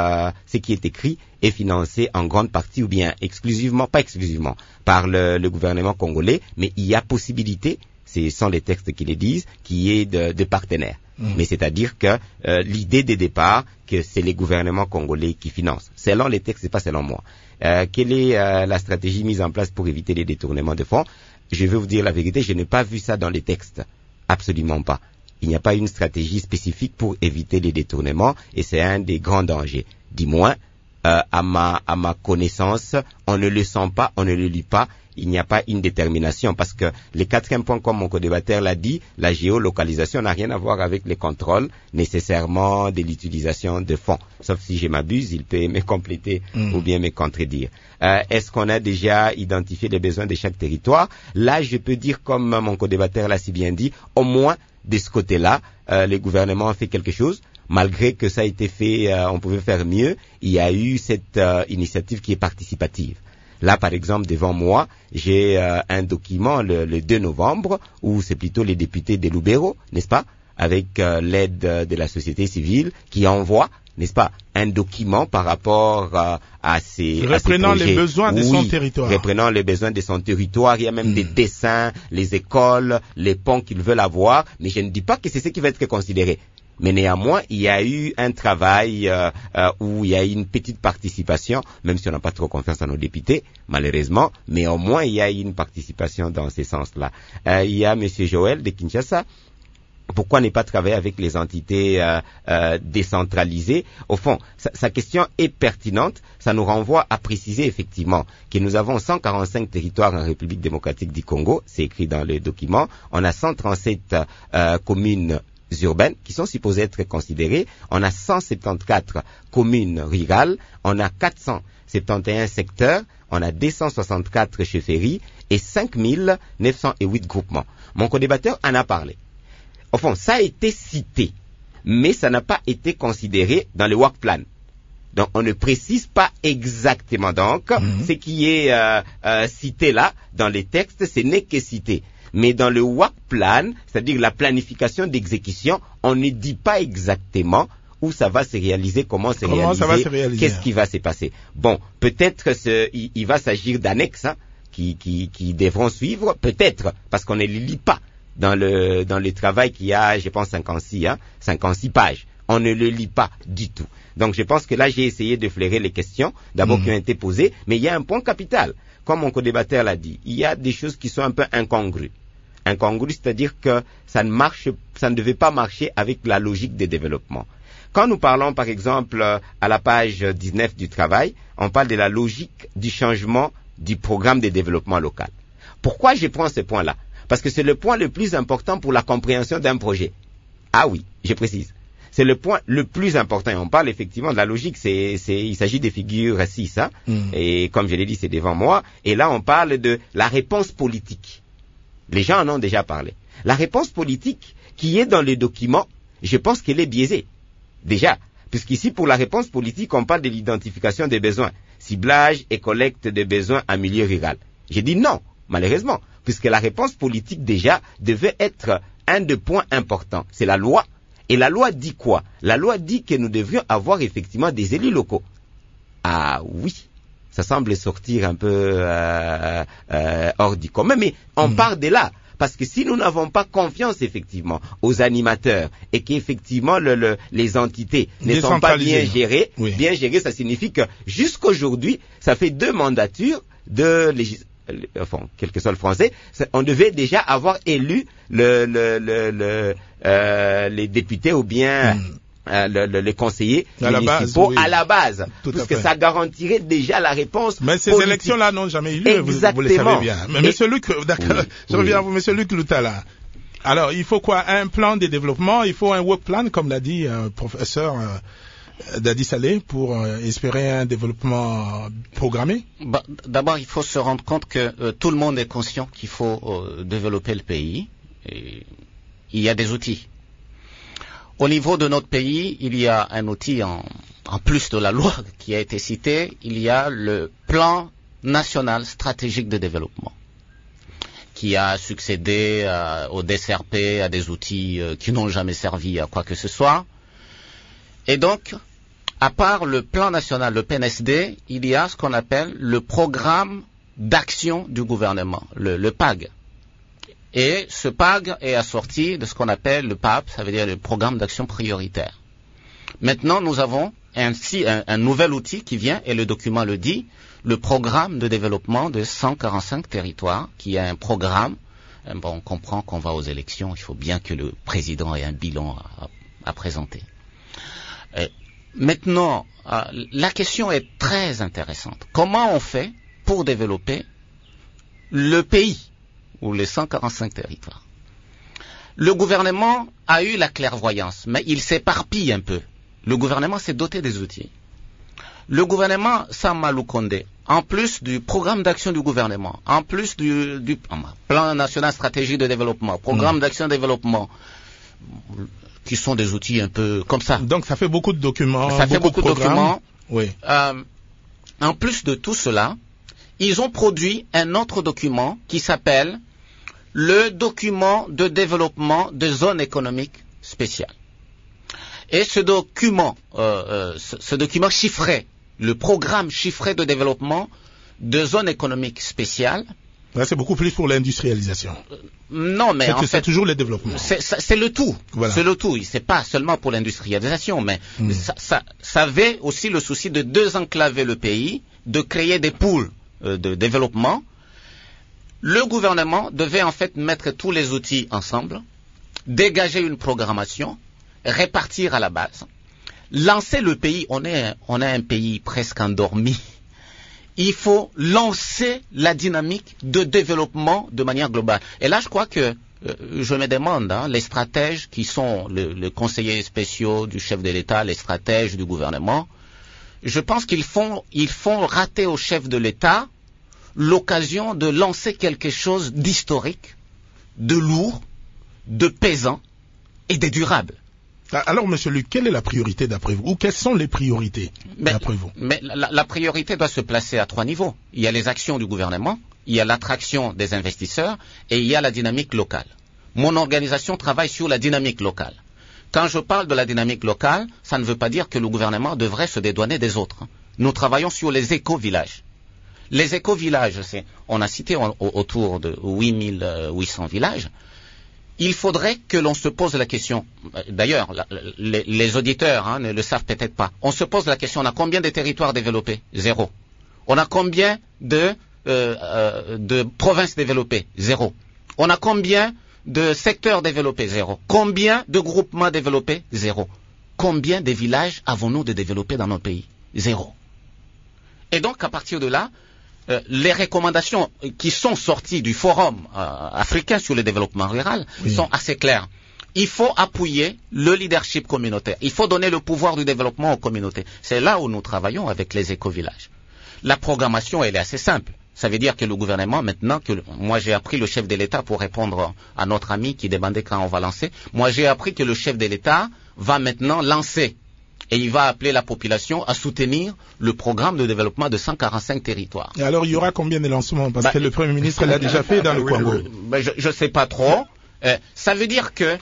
ce qui est écrit, est financé en grande partie ou bien exclusivement, pas exclusivement, par le gouvernement congolais, mais il y a possibilité, ce sont les textes qui le disent, qui est de partenaires. Mais c'est-à-dire que l'idée de départ, que c'est les gouvernements congolais qui financent. Selon les textes, c'est pas selon moi. Quelle est la stratégie mise en place pour éviter les détournements de fonds? Je vais vous dire la vérité, je n'ai pas vu ça dans les textes. Absolument pas. Il n'y a pas une stratégie spécifique pour éviter les détournements et c'est un des grands dangers. Du moins, à ma connaissance, on ne le sent pas, on ne le lit pas. Il n'y a pas une détermination parce que les 4e point, comme mon co-débatteur l'a dit, la géolocalisation n'a rien à voir avec les contrôles nécessairement de l'utilisation de fonds. Sauf si je m'abuse, il peut me compléter ou bien me contredire. Est-ce qu'on a déjà identifié les besoins de chaque territoire? Là, je peux dire, comme mon co-débatteur l'a si bien dit, au moins de ce côté-là, le gouvernement a fait quelque chose. Malgré que ça a été fait, on pouvait faire mieux, il y a eu cette initiative qui est participative. Là, par exemple, devant moi, j'ai un document le 2 novembre où c'est plutôt les députés de Lubero, n'est-ce pas, avec l'aide de la société civile qui envoie, n'est-ce pas, un document par rapport à ces reprenant les besoins de son territoire. Reprenant les besoins de son territoire. Il y a même des dessins, les écoles, les ponts qu'ils veulent avoir. Mais je ne dis pas que c'est ce qui va être considéré. Mais néanmoins, il y a eu un travail où il y a eu une petite participation, même si on n'a pas trop confiance en nos députés, malheureusement, mais au moins il y a eu une participation dans ce sens-là. Il y a M. Joël de Kinshasa. Pourquoi ne pas travailler avec les entités décentralisées? Au fond, sa question est pertinente. Ça nous renvoie à préciser effectivement que nous avons 145 territoires en République démocratique du Congo. C'est écrit dans le document. On a 137 communes urbaines qui sont supposées être considérées. On a 174 communes rurales, on a 471 secteurs, on a 264 chefferies et 5908 groupements. Mon co-débatteur en a parlé. Au fond, ça a été cité, mais ça n'a pas été considéré dans le work plan. Donc, on ne précise pas exactement. Donc, ce qui est cité là, dans les textes, ce n'est que cité. Mais dans le work plan, c'est-à-dire la planification d'exécution, on ne dit pas exactement où ça va se réaliser, comment ça va se réaliser, qu'est-ce qui va se passer. Bon, peut-être il va s'agir d'annexes qui devront suivre, peut-être, parce qu'on ne les lit pas dans le travail qui a, je pense, 56 pages. On ne le lit pas du tout. Donc je pense que là, j'ai essayé de flairer les questions, d'abord qui ont été posées, mais il y a un point capital. Comme mon co-débatteur l'a dit, il y a des choses qui sont un peu incongrues. Incongrues, c'est-à-dire que ça ne devait pas marcher avec la logique des développements. Quand nous parlons, par exemple, à la page 19 du travail, on parle de la logique du changement du programme de développement local. Pourquoi je prends ce point-là? Parce que c'est le point le plus important pour la compréhension d'un projet. Ah oui, je précise. C'est le point le plus important. Et on parle effectivement de la logique. Il s'agit des figures 6. Et comme je l'ai dit, c'est devant moi. Et là, on parle de la réponse politique. Les gens en ont déjà parlé. La réponse politique qui est dans le document, je pense qu'elle est biaisée. Déjà. Puisqu'ici, pour la réponse politique, on parle de l'identification des besoins. Ciblage et collecte des besoins en milieu rural. J'ai dit non, malheureusement. Puisque la réponse politique, déjà, devait être un des points importants. C'est la loi. Et la loi dit quoi? La loi dit que nous devrions avoir effectivement des élus locaux. Ah oui, ça semble sortir un peu hors du commun, mais on part de là. Parce que si nous n'avons pas confiance effectivement aux animateurs et qu'effectivement les entités ne sont pas bien gérées, ça signifie que jusqu'aujourd'hui, ça fait 2 mandatures de quel que soit le français, on devait déjà avoir élu les députés ou bien les conseillers municipaux à la base, puisque ça garantirait déjà la réponse. Mais ces élections-là n'ont jamais eu lieu, vous le savez bien. Mais Monsieur Luc, d'accord, je reviens à vous, Monsieur Luc Loutala. Alors, il faut quoi? Un plan de développement, il faut un work plan, comme l'a dit professeur Dadi Saleh, pour espérer un développement programmé? D'abord, il faut se rendre compte que tout le monde est conscient qu'il faut développer le pays. Et il y a des outils. Au niveau de notre pays, il y a un outil en plus de la loi qui a été cité. Il y a le plan national stratégique de développement qui a succédé au DSRP, à des outils qui n'ont jamais servi à quoi que ce soit. Et donc, à part le plan national, le PNSD, il y a ce qu'on appelle le programme d'action du gouvernement, le PAG. Et ce PAG est assorti de ce qu'on appelle le PAP, ça veut dire le programme d'action prioritaire. Maintenant, nous avons ainsi un nouvel outil qui vient, et le document le dit, le programme de développement de 145 territoires, qui est un programme. Bon, on comprend qu'on va aux élections, il faut bien que le président ait un bilan à présenter. Maintenant, la question est très intéressante. Comment on fait pour développer le pays ou les 145 territoires? Le gouvernement a eu la clairvoyance, mais il s'éparpille un peu. Le gouvernement s'est doté des outils. Le gouvernement Samalou Condé, en plus du programme d'action du gouvernement, en plus du plan national stratégique de développement, programme d'action de développement, qui sont des outils un peu comme ça. Donc ça fait beaucoup de documents. Ça fait beaucoup de documents. Oui. En plus de tout cela, ils ont produit un autre document qui s'appelle le document de développement de zones économiques spéciales. Et ce document chiffré, le programme chiffré de développement de zones économiques spéciales. Là, c'est beaucoup plus pour l'industrialisation. Non, mais en fait, c'est toujours le développement. C'est le tout. Voilà. C'est le tout. C'est pas seulement pour l'industrialisation, mais ça avait aussi le souci de désenclaver le pays, de créer des pôles de développement. Le gouvernement devait en fait mettre tous les outils ensemble, dégager une programmation, répartir à la base, lancer le pays. On est un pays presque endormi. Il faut lancer la dynamique de développement de manière globale. Et là, je crois que je me demande, les stratèges qui sont les conseillers spéciaux du chef de l'État, les stratèges du gouvernement, je pense qu'ils font rater au chef de l'État l'occasion de lancer quelque chose d'historique, de lourd, de pesant et de durable. Alors, Monsieur Luc, quelle est la priorité d'après vous? Ou quelles sont les priorités d'après vous? Mais la priorité doit se placer à 3 niveaux. Il y a les actions du gouvernement, il y a l'attraction des investisseurs et il y a la dynamique locale. Mon organisation travaille sur la dynamique locale. Quand je parle de la dynamique locale, ça ne veut pas dire que le gouvernement devrait se dédouaner des autres. Nous travaillons sur les éco-villages. Les éco-villages, on a cité autour de 8800 villages. Il faudrait que l'on se pose la question, d'ailleurs, les auditeurs ne le savent peut-être pas, on se pose la question, on a combien de territoires développés? 0. On a combien de provinces développées? 0. On a combien de secteurs développés? 0. Combien de groupements développés? 0. Combien de villages avons-nous de développer dans notre pays? 0. Et donc, à partir de là, les recommandations qui sont sorties du Forum africain sur le développement rural sont assez claires. Il faut appuyer le leadership communautaire. Il faut donner le pouvoir du développement aux communautés. C'est là où nous travaillons avec les éco-villages. La programmation, elle est assez simple. Ça veut dire que le gouvernement, maintenant que moi j'ai appris le chef de l'État pour répondre à notre ami qui demandait quand on va lancer, moi j'ai appris que le chef de l'État va maintenant lancer et il va appeler la population à soutenir le programme de développement de 145 territoires. Et alors, il y aura combien de lancements? Parce que le Premier ministre l'a déjà fait dans le Congo. Je ne sais pas trop. Ça veut dire que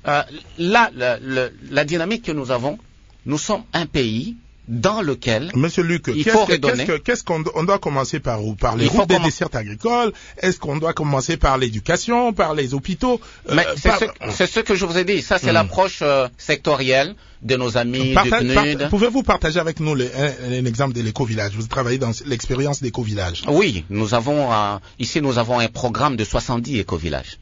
la dynamique que nous avons, nous sommes un pays dans lequel Monsieur Luc, qu'est-ce qu'on doit commencer par où? Par les routes des dessertes agricoles? Est-ce qu'on doit commencer par l'éducation, par les hôpitaux? C'est ce que je vous ai dit. Ça, c'est l'approche sectorielle de nos amis du PNUD. Pouvez-vous partager avec nous un exemple de l'éco-village? Vous travaillez dans l'expérience d'éco-village. Oui, nous avons ici nous avons un programme de 70 éco-villages.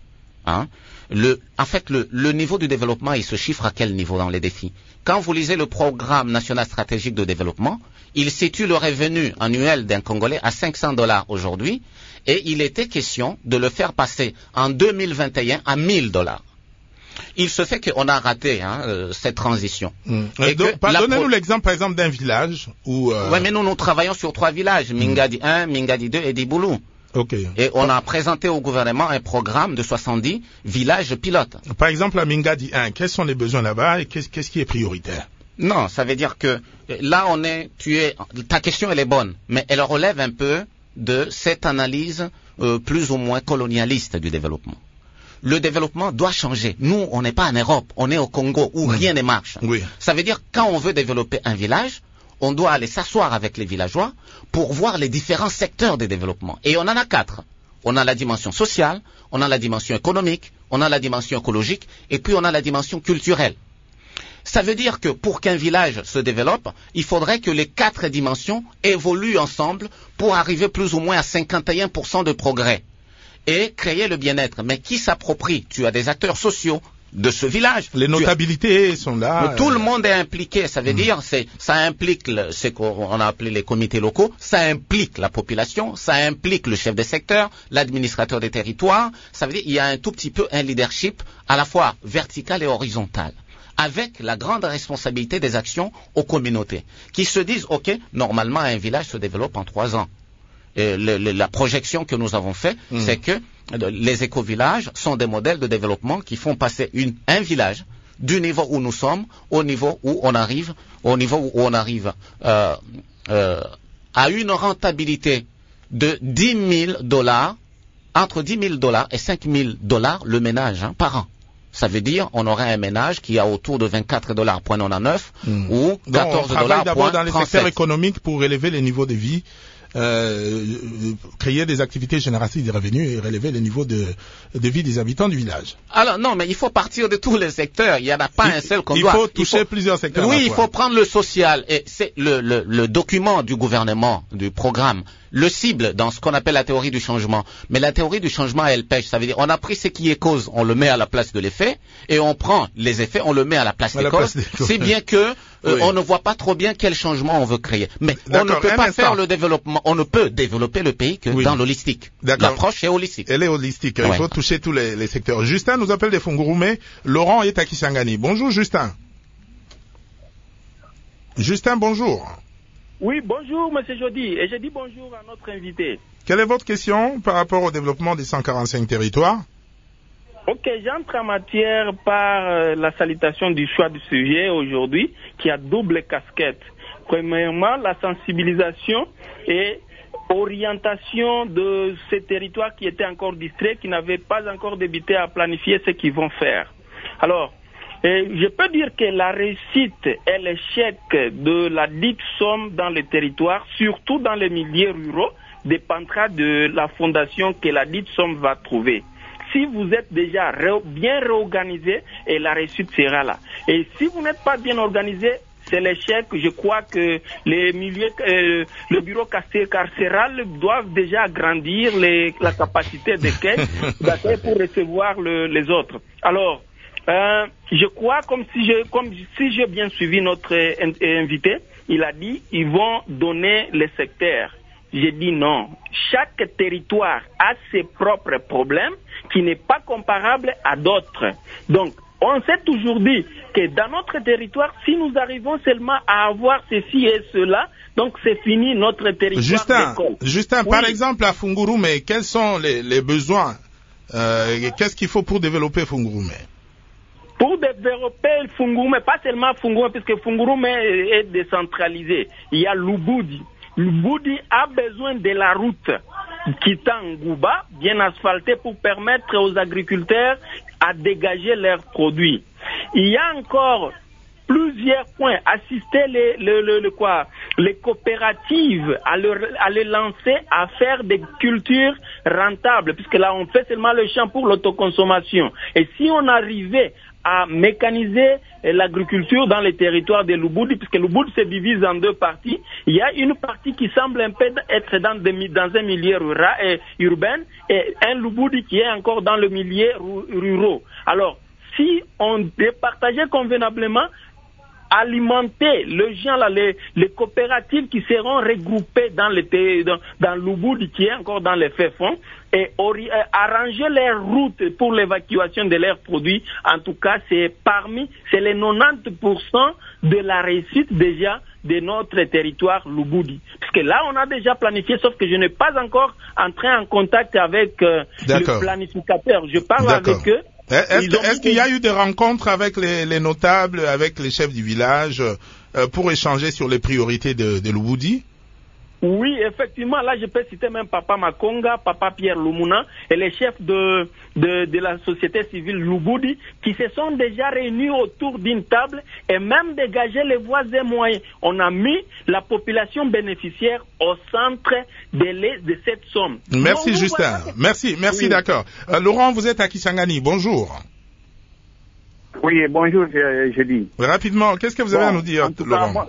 En fait, le niveau du développement, il se chiffre à quel niveau dans les défis? Quand vous lisez le programme national stratégique de développement, il situe le revenu annuel d'un Congolais à $500 aujourd'hui, et il était question de le faire passer en 2021 à $1000. Il se fait qu'on a raté cette transition. Donnez-nous l'exemple, par exemple, d'un village où... Oui, mais nous travaillons sur 3 villages, Mingadi 1, Mingadi 2 et Diboulou. Okay. Et on a présenté au gouvernement un programme de 70 villages pilotes. Par exemple, à Mingadi 1, quels sont les besoins là-bas et qu'est-ce qui est prioritaire? Non, ça veut dire que là, ta question, elle est bonne, mais elle relève un peu de cette analyse plus ou moins colonialiste du développement. Le développement doit changer. Nous, on n'est pas en Europe, on est au Congo où rien ne marche. Oui. Ça veut dire que quand on veut développer un village, on doit aller s'asseoir avec les villageois pour voir les différents secteurs de développement. Et on en a 4. On a la dimension sociale, on a la dimension économique, on a la dimension écologique, et puis on a la dimension culturelle. Ça veut dire que pour qu'un village se développe, il faudrait que les 4 dimensions évoluent ensemble pour arriver plus ou moins à 51% de progrès et créer le bien-être. Mais qui s'approprie? Tu as des acteurs sociaux de ce village. Les notabilités sont là. Tout le monde est impliqué. Ça veut dire, ça implique ce qu'on a appelé les comités locaux, ça implique la population, ça implique le chef de secteur, l'administrateur des territoires. Ça veut dire qu'il y a un tout petit peu un leadership à la fois vertical et horizontal, avec la grande responsabilité des actions aux communautés, qui se disent, OK, normalement un village se développe en 3 ans. Et la projection que nous avons faite, c'est que les éco-villages sont des modèles de développement qui font passer un village du niveau où nous sommes au niveau où on arrive, à une rentabilité de $10,000, entre $10,000 et $5,000 le ménage par an. Ça veut dire on aurait un ménage qui a autour de $24.99 ou $14. On travaille d'abord dans les secteurs économiques pour élever les niveaux de vie. Créer des activités génératrices de revenus et relever le niveau de vie des habitants du village. Alors non, mais il faut partir de tous les secteurs. Il n'y en a pas un seul qu'on doit. Il faut toucher plusieurs secteurs. Oui, il faut prendre le social. Et c'est le document du gouvernement, du programme, le cible dans ce qu'on appelle la théorie du changement. Mais la théorie du changement, elle pêche. Ça veut dire on a pris ce qui est cause, on le met à la place de l'effet, et on prend les effets, on le met à la place des causes. C'est bien que on ne voit pas trop bien quel changement on veut créer. Mais on ne peut pas faire le développement. On ne peut développer le pays que dans l'holistique. L'approche est holistique. Elle est holistique. Il faut toucher tous les secteurs. Justin nous appelle des Fungurume. Laurent est à Kisangani. Bonjour Justin. Justin, bonjour. Oui, bonjour Monsieur Jody. Et je dis bonjour à notre invité. Quelle est votre question par rapport au développement des 145 territoires? Ok, j'entre en matière par la salutation du choix du sujet aujourd'hui, qui a double casquette. Premièrement, la sensibilisation et orientation de ces territoires qui étaient encore distraits, qui n'avaient pas encore débuté à planifier ce qu'ils vont faire. Alors, Et je peux dire que la réussite et l'échec de la dite somme dans le territoire, surtout dans les milieux ruraux, dépendra de la fondation que la dite somme va trouver. Si vous êtes déjà bien réorganisé, et la réussite sera là. Et si vous n'êtes pas bien organisé, c'est l'échec. Je crois que les milieux, le bureau carcéral doivent déjà agrandir la capacité d'accueil pour recevoir les autres. Alors, je crois, comme si j'ai bien suivi notre invité, il a dit ils vont donner les secteurs. J'ai dit non. Chaque territoire a ses propres problèmes qui n'est pas comparable à d'autres. Donc, on s'est toujours dit que dans notre territoire, si nous arrivons seulement à avoir ceci et cela, donc c'est fini notre territoire d'école. Justin, oui. Par exemple, à Fungurume, quels sont les besoins qu'est-ce qu'il faut pour développer Fungurume? Pour développer Fungurume, pas seulement Fungurume, puisque Fungurume est décentralisé. Il y a Lubudi. Lubudi a besoin de la route quittant Ngouba, bien asphaltée, pour permettre aux agriculteurs à dégager leurs produits. Il y a encore plusieurs points. Assister les coopératives à les lancer à faire des cultures rentables, puisque là on fait seulement le champ pour l'autoconsommation. Et si on arrivait à mécaniser l'agriculture dans les territoires de Lubudi, puisque Lubudi se divise en deux parties. Il y a une partie qui semble un peu être dans un milieu rural et urbain, et un Lubudi qui est encore dans le milieu rural. Alors, si on départageait convenablement, alimenter les gens là, les coopératives qui seront regroupées dans Lubudi qui est encore dans les faits-fonds, et arranger les routes pour l'évacuation de leurs produits. En tout cas, c'est les 90% de la réussite déjà de notre territoire Lubudi. Parce que là, on a déjà planifié, sauf que je n'ai pas encore entré en contact avec le planificateur. Je parle avec eux. Est-ce qu'il y a eu des rencontres avec les notables, avec les chefs du village, pour échanger sur les priorités de Lubudi? Oui, effectivement, là je peux citer même Papa Makonga, Papa Pierre Lumuna et les chefs de la société civile Lubudi qui se sont déjà réunis autour d'une table et même dégagé les voies et moyens. On a mis la population bénéficiaire au centre de cette somme. Merci Justin, merci, oui. D'accord. Laurent, vous êtes à Kisangani, bonjour. Oui, bonjour, je dis. Rapidement, qu'est-ce que vous avez à nous dire, Laurent?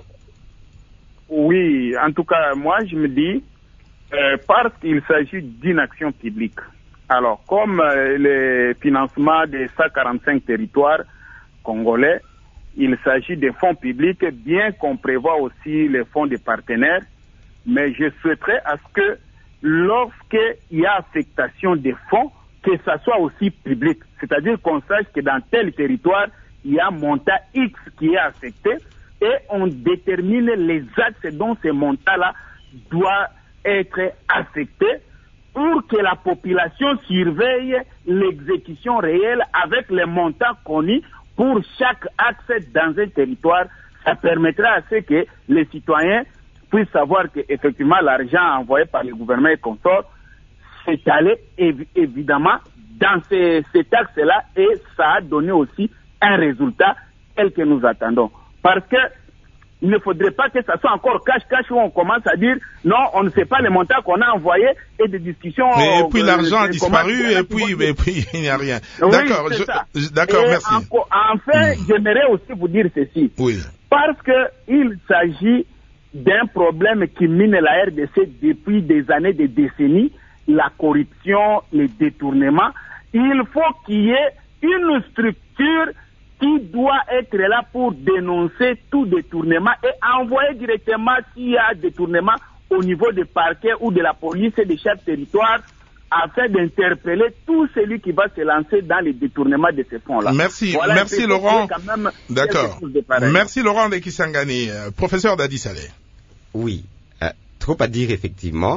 Oui, en tout cas, moi je me dis, parce qu'il s'agit d'une action publique. Alors, comme le financement des 145 territoires congolais, il s'agit des fonds publics, bien qu'on prévoit aussi les fonds des partenaires, mais je souhaiterais à ce que lorsqu'il y a affectation des fonds, que ça soit aussi public. C'est-à-dire qu'on sache que dans tel territoire, il y a un montant X qui est affecté, et on détermine les axes dont ce montant-là doit être affecté pour que la population surveille l'exécution réelle avec les montants connus pour chaque axe dans un territoire. Ça permettra à ce que les citoyens puissent savoir qu'effectivement l'argent envoyé par le gouvernement et consorts s'est allé évidemment dans cet axe-là et ça a donné aussi un résultat tel que nous attendons. Parce que il ne faudrait pas que ça soit encore cache-cache où on commence à dire non, on ne sait pas les montants qu'on a envoyés et des discussions. Et puis l'argent a disparu et puis il n'y a rien. Oui, d'accord, d'accord, merci. Enfin, j'aimerais aussi vous dire ceci. Oui. Parce que il s'agit d'un problème qui mine la RDC depuis des années, des décennies, la corruption, les détournements. Il faut qu'il y ait une structure qui doit être là pour dénoncer tout détournement et envoyer directement s'il y a détournement au niveau des parquets ou de la police et de chaque territoire afin d'interpeller tout celui qui va se lancer dans les détournements de ces fonds-là. Merci, voilà, merci Laurent. D'accord. Merci Laurent de Kisangani. Professeur Dadi Saleh. Oui, trop à dire effectivement.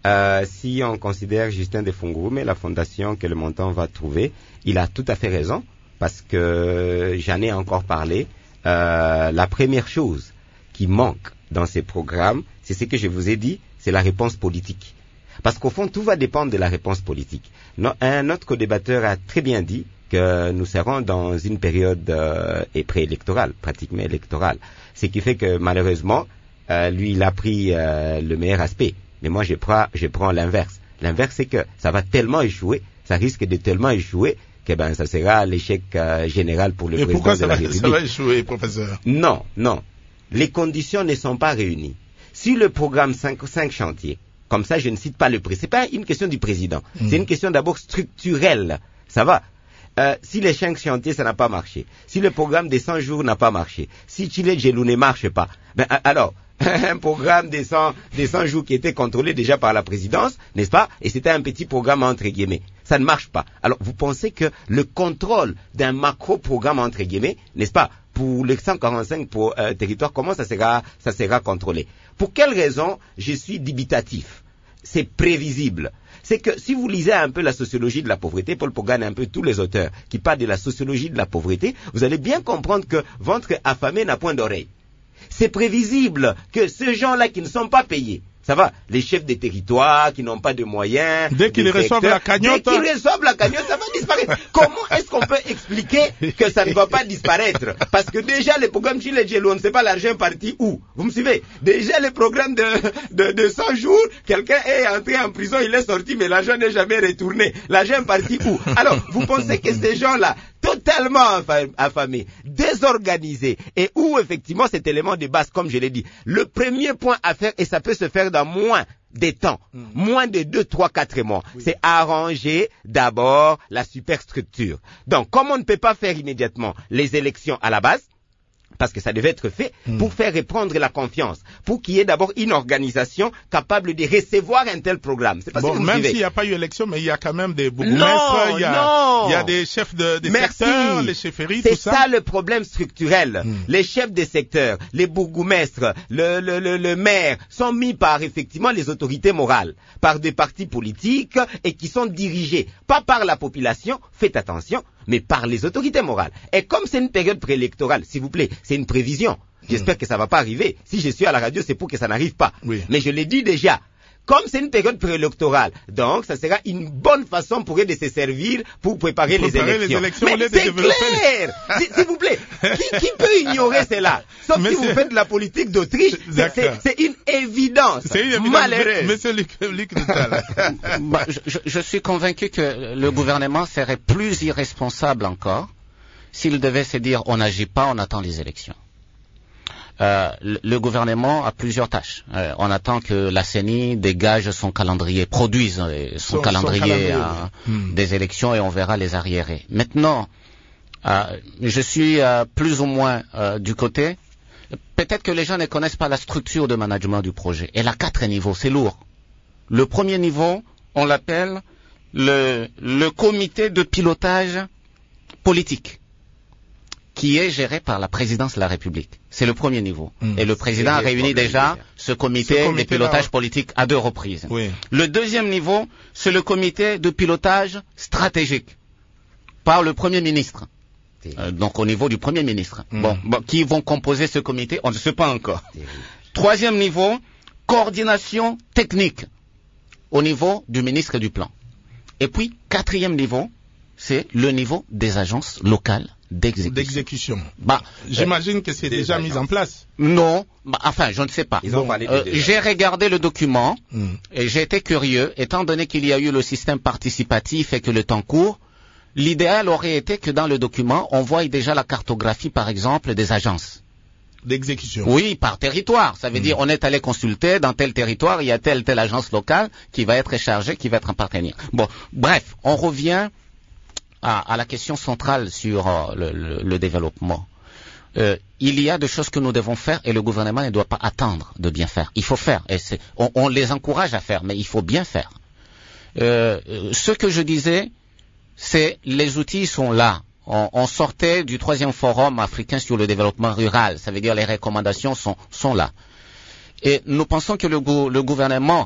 Si on considère Justin de Fungurume, la fondation que le montant va trouver, il a tout à fait raison. Parce que j'en ai encore parlé, la première chose qui manque dans ces programmes, c'est ce que je vous ai dit, c'est la réponse politique. Parce qu'au fond, tout va dépendre de la réponse politique. Un autre co-débatteur a très bien dit que nous serons dans une période préélectorale, pratiquement électorale. Ce qui fait que malheureusement, lui, il a pris le meilleur aspect. Mais moi, je prends l'inverse. L'inverse, c'est que ça va tellement échouer, ça risque de tellement échouer que ça sera l'échec général pour le président de la République. Et pourquoi ça va échouer, professeur? Non. Les conditions ne sont pas réunies. Si le programme 5 chantiers, comme ça je ne cite pas le président, c'est pas une question du président, c'est une question d'abord structurelle, ça va. Si les 5 chantiers ça n'a pas marché, si le programme des 100 jours n'a pas marché, si Chile Gelou ne marche pas, alors un programme des 100 jours qui était contrôlé déjà par la présidence, n'est-ce pas? Et c'était un petit programme entre guillemets. Ça ne marche pas. Alors vous pensez que le contrôle d'un macro-programme entre guillemets, n'est-ce pas, pour les 145 territoires, comment ça sera contrôlé? Pour quelle raison je suis dubitatif? C'est prévisible. C'est que si vous lisez un peu la sociologie de la pauvreté, Paul Pogane et un peu tous les auteurs qui parlent de la sociologie de la pauvreté, vous allez bien comprendre que ventre affamé n'a point d'oreille. C'est prévisible que ces gens-là qui ne sont pas payés, ça va, les chefs des territoires qui n'ont pas de moyens, dès qu'ils reçoivent la cagnotte, ça va disparaître. Comment est-ce qu'on peut expliquer que ça ne va pas disparaître? Parce que déjà les programmes Chile Gelou, on ne sait pas l'argent parti où. Vous me suivez? Déjà les programmes de 100 jours, quelqu'un est entré en prison, il est sorti, mais l'argent n'est jamais retourné. L'argent est parti où? Alors, vous pensez que ces gens-là, totalement affamés, désorganisés, et où effectivement cet élément de base, comme je l'ai dit, le premier point à faire, et ça peut se faire dans moins des temps, moins de 2, 3, 4 mois, c'est arranger d'abord la superstructure. Donc, comme on ne peut pas faire immédiatement les élections à la base, parce que ça devait être fait pour faire reprendre la confiance, pour qu'il y ait d'abord une organisation capable de recevoir un tel programme. C'est pas bon, si même s'il n'y a pas eu élection, mais il y a quand même des bourgmestres, il y a des chefs de secteurs, les chefferies, tout ça. C'est ça le problème structurel. Les chefs des secteurs, les bourgmestres, le maire sont mis par effectivement les autorités morales, par des partis politiques et qui sont dirigés pas par la population, faites attention, mais par les autorités morales. Et comme c'est une période préélectorale, s'il vous plaît, c'est une prévision. J'espère que ça va pas arriver. Si je suis à la radio, c'est pour que ça n'arrive pas. Oui. Mais je l'ai dit déjà. Comme c'est une période préélectorale, donc ça sera une bonne façon pour eux de se servir pour préparer les élections. Mais c'est clair. S'il vous plaît, qui peut ignorer cela? Sauf si vous faites de la politique d'Autriche, c'est une évidence. C'est une évidence. Malheureuse. Monsieur Luc je suis convaincu que le gouvernement serait plus irresponsable encore s'il devait se dire on n'agit pas, on attend les élections. Le gouvernement a plusieurs tâches. On attend que la CENI dégage son calendrier, produise son calendrier des élections et on verra les arriérés. Maintenant, je suis plus ou moins du côté. Peut-être que les gens ne connaissent pas la structure de management du projet. Elle a 4 niveaux, c'est lourd. Le premier niveau, on l'appelle le comité de pilotage politique, qui est géré par la présidence de la République. C'est le premier niveau. Et le président a réuni déjà ce comité de pilotage politique à 2 reprises. Oui. Le deuxième niveau, c'est le comité de pilotage stratégique par le Premier ministre. Donc au niveau du Premier ministre. Bon, qui vont composer ce comité, on ne sait pas encore. Troisième niveau, coordination technique au niveau du ministre du Plan. Et puis, 4e niveau, c'est le niveau des agences locales d'exécution. J'imagine que c'est déjà mis en place. Non, enfin, je ne sais pas. J'ai regardé le document et j'ai été curieux, étant donné qu'il y a eu le système participatif et que le temps court. L'idéal aurait été que dans le document, on voie déjà la cartographie, par exemple, des agences d'exécution. Oui, par territoire. Ça veut dire on est allé consulter dans tel territoire, il y a telle agence locale qui va être chargée, qui va être un partenaire. Bon, bref, on revient à la question centrale sur le développement. Il y a des choses que nous devons faire et le gouvernement ne doit pas attendre de bien faire. Il faut faire. Et on les encourage à faire, mais il faut bien faire. Ce que je disais, c'est les outils sont là. On sortait du 3e forum africain sur le développement rural. Ça veut dire les recommandations sont là. Et nous pensons que le gouvernement,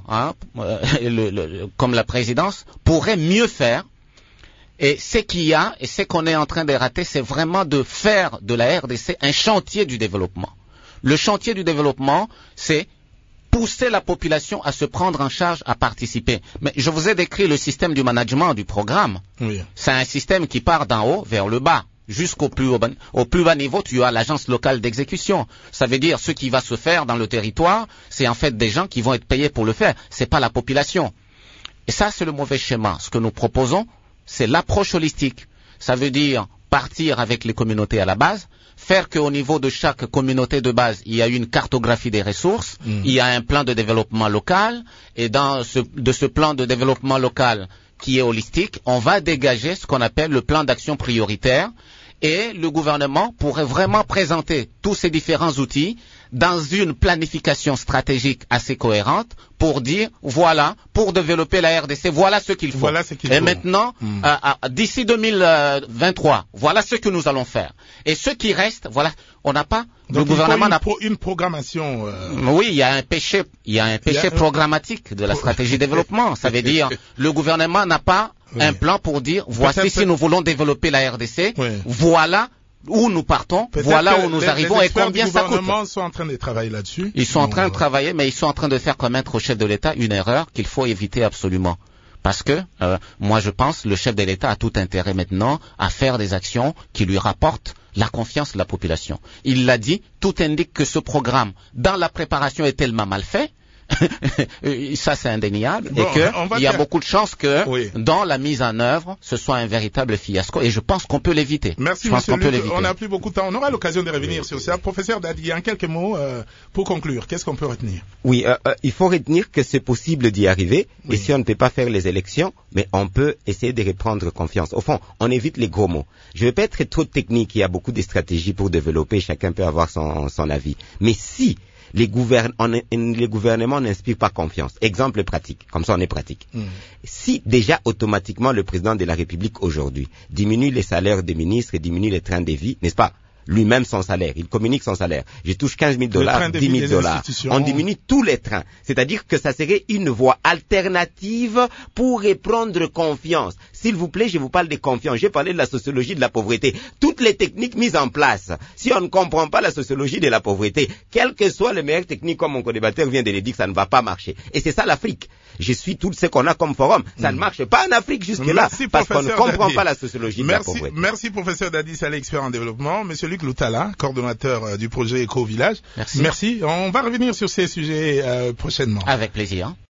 comme la présidence, pourrait mieux faire. Et ce qu'il y a, et ce qu'on est en train de rater, c'est vraiment de faire de la RDC un chantier du développement. Le chantier du développement, c'est pousser la population à se prendre en charge, à participer. Mais je vous ai décrit le système du management du programme. Oui. C'est un système qui part d'en haut vers le bas. Jusqu'au plus bas niveau, tu as l'agence locale d'exécution. Ça veut dire ce qui va se faire dans le territoire, c'est en fait des gens qui vont être payés pour le faire. C'est pas la population. Et ça, c'est le mauvais schéma. Ce que nous proposons, c'est l'approche holistique. Ça veut dire partir avec les communautés à la base, faire qu'au niveau de chaque communauté de base, il y a une cartographie des ressources, il y a un plan de développement local, et de ce plan de développement local qui est holistique, on va dégager ce qu'on appelle le plan d'action prioritaire, et le gouvernement pourrait vraiment présenter tous ces différents outils dans une planification stratégique assez cohérente pour dire, voilà, pour développer la RDC, voilà ce qu'il faut. Voilà ce qu'il et faut. maintenant, d'ici 2023, voilà ce que nous allons faire. Et ce qui reste, voilà, on n'a pas, donc le gouvernement n'a pas une programmation. Oui, il y a un péché programmatique de la stratégie développement. Ça veut dire, le gouvernement n'a pas un plan pour dire, voici si nous voulons développer la RDC, voilà où nous partons, voilà où nous arrivons et combien ça coûte. Les gouvernements sont en train de travailler là-dessus. Ils sont en train de travailler, mais ils sont en train de faire commettre au chef de l'État une erreur qu'il faut éviter absolument. Parce que, moi je pense, le chef de l'État a tout intérêt maintenant à faire des actions qui lui rapportent la confiance de la population. Il l'a dit, tout indique que ce programme, dans la préparation, est tellement mal fait, ça c'est indéniable, et qu'il y a beaucoup de chances que dans la mise en œuvre, ce soit un véritable fiasco, et je pense qu'on peut l'éviter. Merci monsieur Luc, on n'a plus beaucoup de temps, on aura l'occasion de revenir sur ça. Professeur Dadi, en quelques mots, pour conclure, qu'est-ce qu'on peut retenir? Oui, il faut retenir que c'est possible d'y arriver, et si on ne peut pas faire les élections, mais on peut essayer de reprendre confiance. Au fond, on évite les gros mots. Je ne vais pas être trop technique, il y a beaucoup de stratégies pour développer, chacun peut avoir son avis. Mais si les gouvernements n'inspirent pas confiance. Exemple pratique, comme ça on est pratique. Si déjà automatiquement le président de la République aujourd'hui diminue les salaires des ministres et diminue les trains de vie, n'est-ce pas? Lui-même son salaire, il communique son salaire. Je touche 15 000 $, 10 000 $. On diminue tous les trains. C'est-à-dire que ça serait une voie alternative pour reprendre confiance. S'il vous plaît, je vous parle de confiance. J'ai parlé de la sociologie de la pauvreté. Toutes les techniques mises en place, si on ne comprend pas la sociologie de la pauvreté, quelle que soit les meilleures techniques, comme mon co-débatteur vient de le dire, ça ne va pas marcher. Et c'est ça l'Afrique. Je suis tout ce qu'on a comme forum. Ça ne marche pas en Afrique jusque-là, parce qu'on ne comprend pas la sociologie de la pauvreté. Merci professeur Dadi Saleh, expert en développement. Monsieur Luc Loutala, coordonnateur du projet Éco-Village. Merci. On va revenir sur ces sujets prochainement. Avec plaisir.